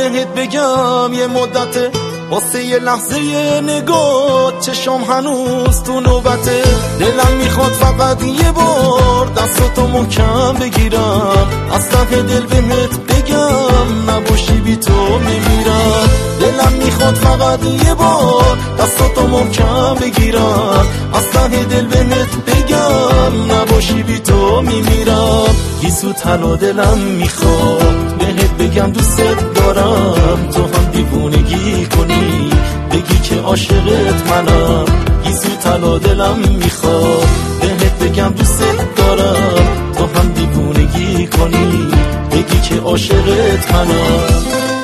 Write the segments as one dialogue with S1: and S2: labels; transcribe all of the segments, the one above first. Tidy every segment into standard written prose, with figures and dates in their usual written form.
S1: بهت بگم یه مدته واسه یه لحظه یه نگاه چشام هنوز تو نوبته. دلم میخواد فقط یه بار دستاتو محکم بگیرم، از ته دل بهت بگم نباشی بی تو میمیرم. دلم میخواد فقط یه بار دستاتو محکم بگیرم، از ته دل بهت بگم نباشی بی تو میمیرم. گیسو طلا دلم میخواد بهت بگم دوست دارم، تو هم دیوونگی کنی بگی که عاشقت منم. گیسو طلا دلم میخواد بهت بگم دوست دارم، تو هم دیوونگی کنی بگی که عاشقت منم.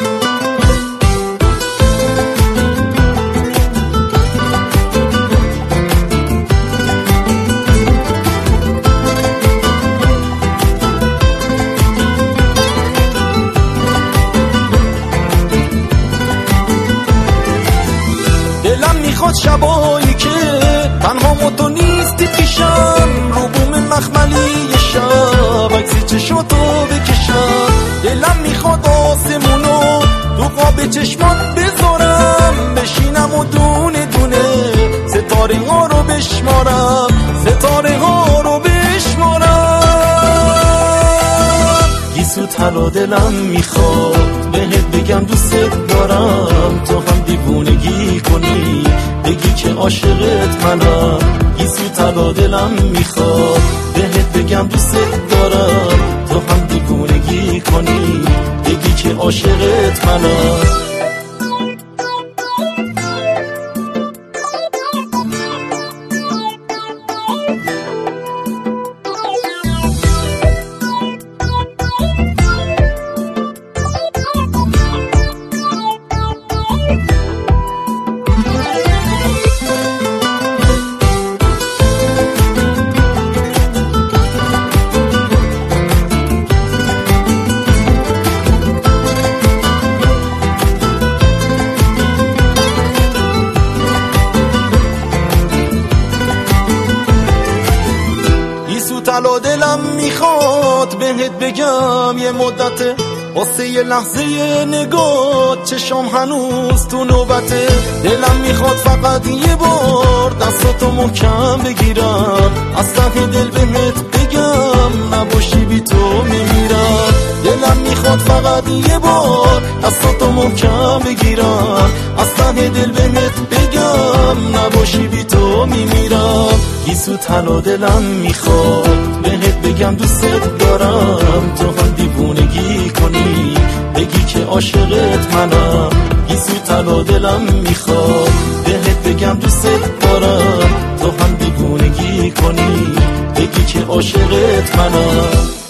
S1: دلم میخواد شبایی که تنها و تو نیستی پیشم، رو بوم مخملی شب عکس چشماتو بکشم. دلم میخواد آسمونو تو قاب چشمات بذارم، بشینم و دونه دونه ستاره ها رو بشمارم، ستاره ها رو بشمارم. گیسو طلا دلم میخواد بهت بگم دوست دارم، تو هم دیوونگی کنی بگی که عاشقت منم. گیسو طلا دلم میخواد بهت بگم دوست دارم، تو هم دیوونگی کنی بگی که عاشقت منم. طلا دلم میخواد بهت بگم یه مدته واسه یه لحظه یه نگاه چشام هنوز تو نوبته. دلم میخواد فقط یه بار دستاتو محکم بگیرم، از ته دل بهت بگم نباشی بی تو میمیرم. دلم میخواد فقط یه بار دستاتو محکم بگیرم، از ته دل بهت بگم نباشی بی تو میمیرم. گیسو طلا دلم میخواد بهت بگم دوست دارم، تو هم دیوونگی کنی بگی که عاشقت منم. گیسو طلا دلم میخواد بهت بگم دوست دارم، تو هم دیوونگی کنی بگی که عاشقت منم.